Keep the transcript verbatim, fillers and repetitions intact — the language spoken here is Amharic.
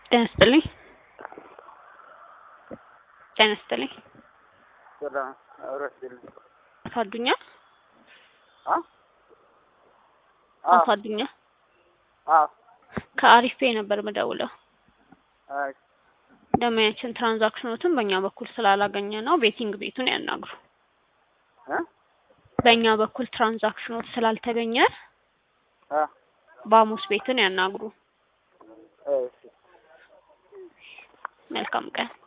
ጤና ይስጥልኝ ጤና ይስጥልኝ ሰላም አውራስልኝ አፋዱኛ አ አፋዱኛ አ ከአሪፍ ፔይ ነበር መደውለው አይ ደማያችን ትራንዛክሽኖችን በእኛ በኩል ስላላገኘ ነው ቤቲንግ ቤቱን ያናግሩ እ በእኛ በኩል ትራንዛክሽኖች ስላልተገኘ አ ባሙስ ቤቱን ያናግሩ እሺ መልካም ቀን